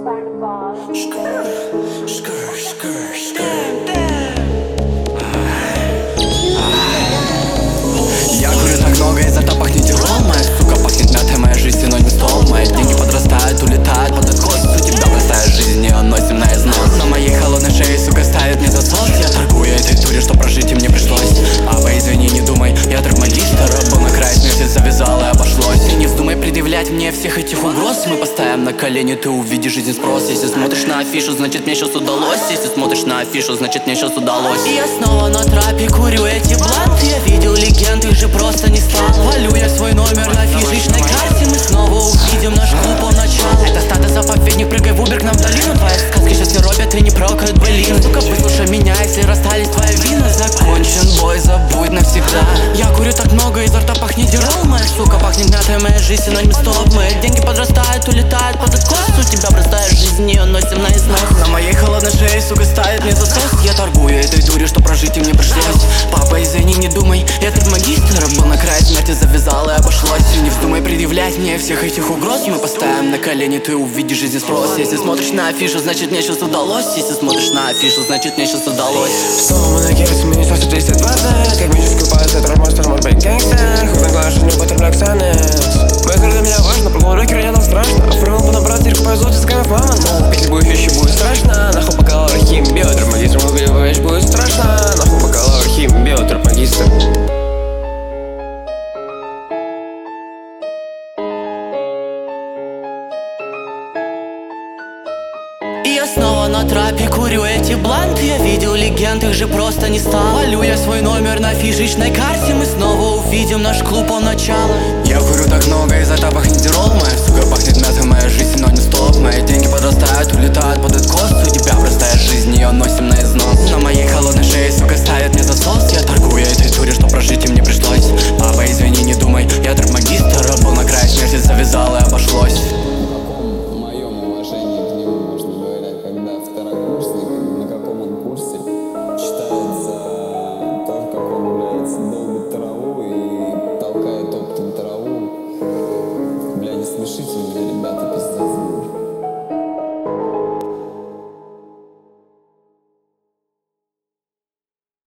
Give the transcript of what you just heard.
Я курю так много, изо рта пахнет дерьмом. Моя сука пахнет мятой, моя жизнь синоним стол. Мои деньги подрастают, улетают под откос. У тебя простая жизнь, ее носим на износ. На моей холодной шее, сука, ставит мне засос. Я торгую этой дуре, что прожить и мне пришлось. Аба, извини, не думай, я трек-магистр. Был на край смерти, завязал и обошлось. И не вздумай предъявлять мне всех этих угроз. Мы поставим на колени, ты увидишь жизнь спрос. Если смотришь на афишу, значит мне сейчас удалось. Если смотришь на афишу, значит мне сейчас удалось. И я снова на трапе курю эти бланты. Я видел легенд, их же просто не стал. Валю я свой номер на фишечной карте. Мы снова увидим наш клуб по началу. Это статус заповедник, прыгай в Убер к нам в долину. Твои сказки сейчас не робят и не прокают былин. Сука, выслушай меня, если расстались твоя вина. Закончен бой, забудь навсегда. Я курю так много, изо рта пахнет дерьмом. Моя сука пахнет мятой, моя жизнь синоним стоп. Мои деньги подрастают, улетают под откос. У тебя простая жизнь, ее носим на износ. На моей холодной шее, сука, ставит мне засос. Я торгую этой дурью, что прожить и мне пришлось. Папа, извини, не думай, я тут магистр. Был на край смерти, завязал и обошлось. И не вздумай предъявлять мне всех этих угроз. Мы поставим на колени, ты увидишь жизнь спрос. Если смотришь на афишу, значит мне сейчас удалось. Если смотришь на афишу, значит мне сейчас удалось. Снова мы на керосе, мы не 220. Как мечусь купаться, это романстер, может быть гангстер. Хуй на глаз, не употребляю ксанекс. Моя для меня важно, прогул рокер, я там страшно. Оформил бы набраться, рекупаю золото, скамов мама. Но если будешь вещи, будет страшно. Нахуй бокал, хим, биотропмагистр. Мобильный вещь будет страшно. Нахуй бокал, хим, биотропмагистр. И я снова на трапе курю эти бланты. Я видел легенд, их же просто не стал. Валю я свой номер на фишечной карте. Мы снова увидим наш клуб по началу. Я курю так много, изо рта пахнет дерьмом. Моя сука пахнет мятой, моя жизнь синоним стоп. Мои деньги подрастают, улетают под откос. У тебя простая жизнь, ее носим на износ. На моей холодной шее, сука, ставит мне засос. Я торгую этой дуре, что прожить и мне пришлось. Папа, извини, не думай, я трек-магистр. Был на край смерти, завязал и обошлось. На каком он курсе читается то, как он, блядь, долбит траву и толкает оптом траву. Бля, не смешите меня, ребята, пиздец.